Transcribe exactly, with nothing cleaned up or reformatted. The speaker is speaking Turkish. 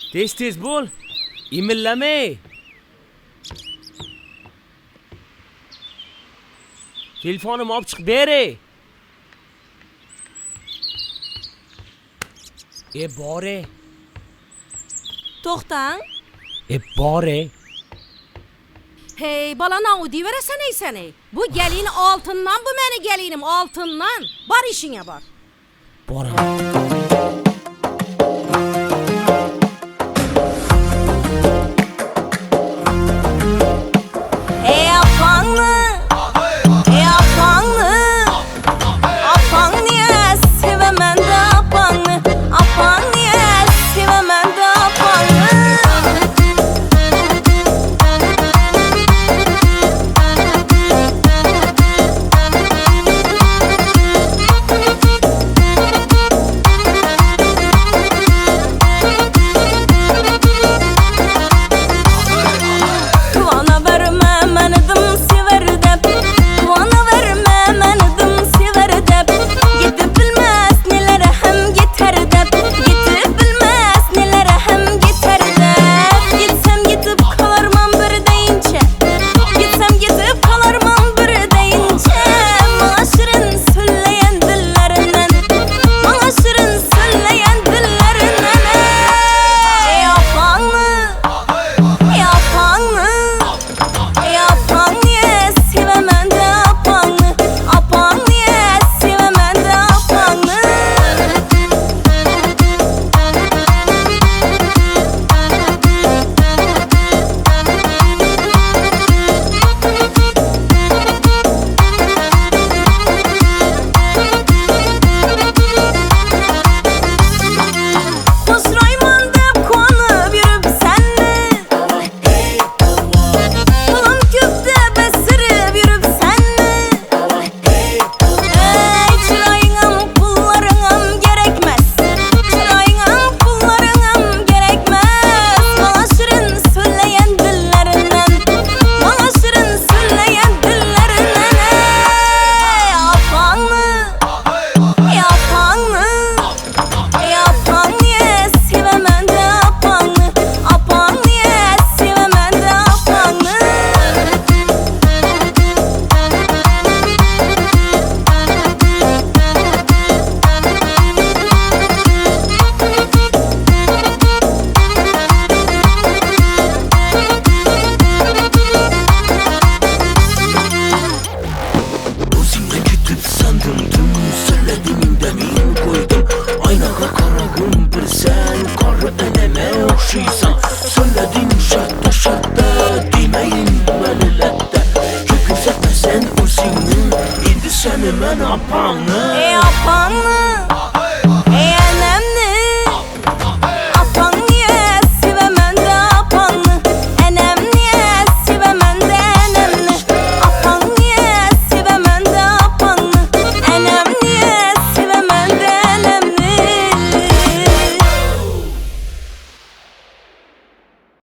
Tez tez bol. İmilleme. Telefonumu alıp çık beri. E bari. Toxtan. E bari. Hey balana o diveresen ey seni. Bu gelin altından bu meni gelinim altından. Bar işine bak. Bora. Hey apanlı. Hey apanlı. Apan niye sevemem de apanlı. Apan niye sevemem de apanlı. Tuana verme menidim sever dep. Tuana verme menidim sever dep. Gidip bilmez nelere hem gider dep. Gidip bilmez nelere hem gider dep. Gitsem gidip kalarmam bir deyince. Gitsem gidip kalarmam bir deyince. Bana şirin söyleyen dillerinden. Bana şirin söyleyen dillerinden. Ey apanlı. Yapanlı, yapan niye sevemem de apanlı. Apan niye sevemem de apanlı. Kusrayman dep kuanıp yürüp senle. Kulum küpte besirip yürüp senle. Ey çırayınam pullarınam gerekmez. Çırayınam pullarınam gerekmez. Bana şirin söyleyen dillerinden. Bana şirin söyleyen dillerinden. Ey apanlı. Yapanlı. Yapan niye sevemem de apanlı. Apan niye sevemem de apanlı. Özümle gidip sandırdım. Söylediğimin demin koydum. Aynaga karagım bir sen. Karı eneme okşaysan. Söyledin şatta şatta. Demeyin beni lette. Yükümsetmesen özünü. İndi seni ben apanı. Ey apanlı.